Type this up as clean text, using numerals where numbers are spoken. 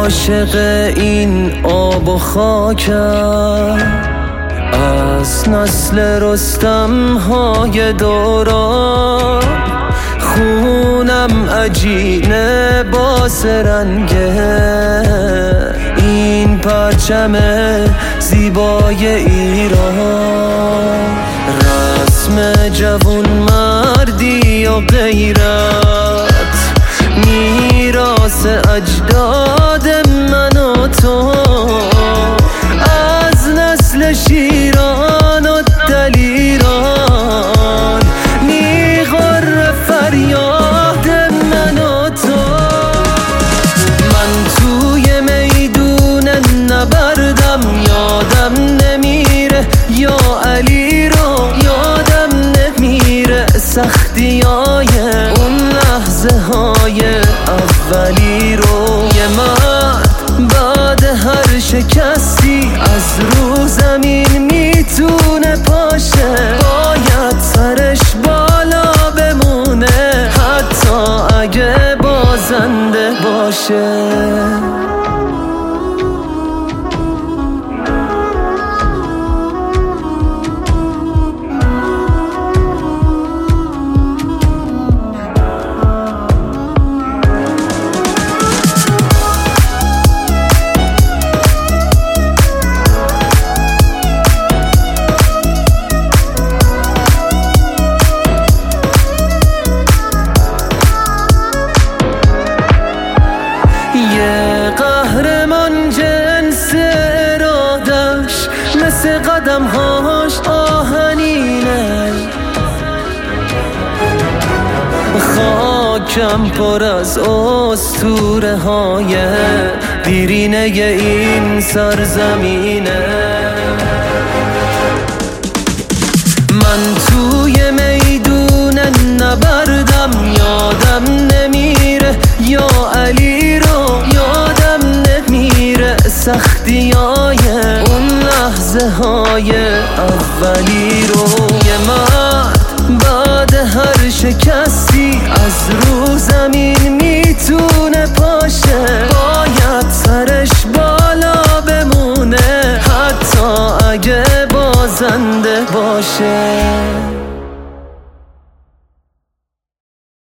عاشق این آب و خاکم، از نسل رستم های دوران. خونم عجینه باس رنگه این پرچم زیبای ایران. رسم جوون مردی و غیرت، میراث اجداد من و تو. از نسل شیران و دلیران میغره فریاد من و تو. من توی میدون نبردم، یادم نمیره یا علی رو یادم نمیره. سختیای اون لحظه های اولی رو، یه مرد بعد هر شکستی از رو زمین میتونه پاشه. باید سرش بالا بمونه حتی اگه بازنده باشه. قهرمان جنس ارادش مثل قدمهاش آهنینه. خاکم پر از اسطوره های دیرینه این سرزمینه. من توی میدون نبردم، یادم نمیره یا علی رو یادم نمیره. سختیای اون لحظه های اولی رو، یه